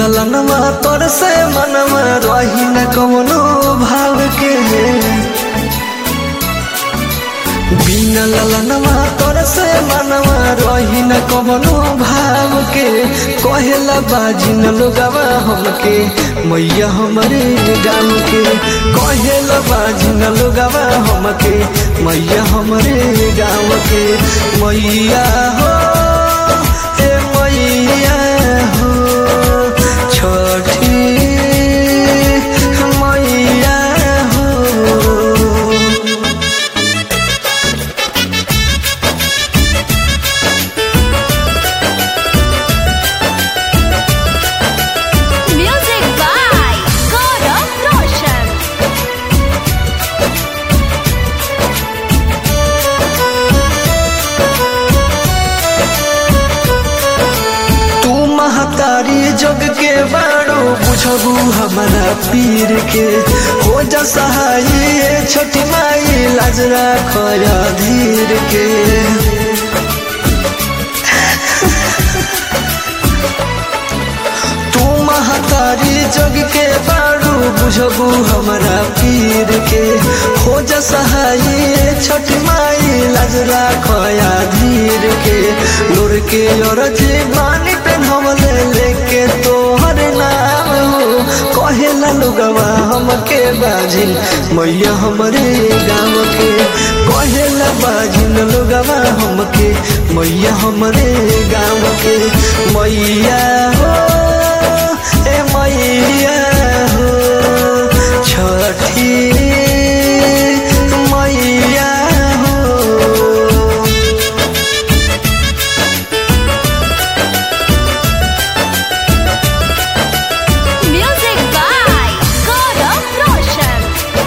ललनमा तोर से मनवा रही न कवनो भाव के बिना ललनमा तोर से मनवा रही न कवनो भाव के कहेला बाजी न लोगवा हमके मैया हमरे गाँव के कहेला बाजी न लोगवा हमके मैया हमरे गाँव के मैया हो ए मैया हो छठी मैया हो। Music by Gaurav Roshan. तू महतारी जग के बाड़ो बुझबू हमारा पीर के हो जा सहाय छठी माई लाज राखया धीर के तू महतारी जग के बाड़ो बुझबू हमारा पीर के हो जा सहाय छठी माई लाज राखया धीर के लोर के और जीवानी पेन्हवले लेके तोहर नाम हो कहेला लोगवा हमके बाजिन मैया हमरे गाँव के कहेला बाजिन लोगवा हमके मैया हमरे गाँव के मैया हो ए मैया हो छठी मैया हो। Music by Gaurav Roshan.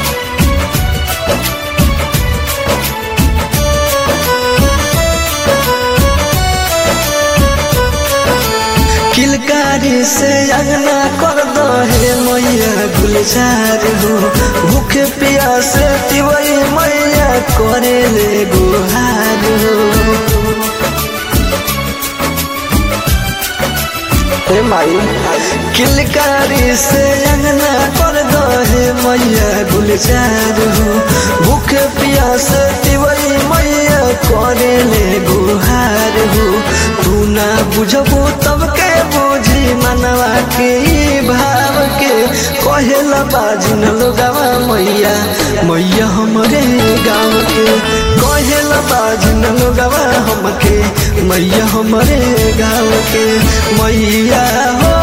किलकारी से अंगना कर दो हे मैया गुलजार हो भूखे प्यासे तिवई मैया करे ले गुहार हो। हे माई किलकारी से अंगना कर दो हे मैया गुलजार हो भूखे प्यासे तिवई मैया करे ले गुहार हो। तू ना बुझबो तब के बोझी मनवा के ई भाव के कहेला बाजी न लोगवा मैया मैया हमरे गाँव के कहेला बाजी न लोगवा हमके मैया हमरे गाँव के मैया हो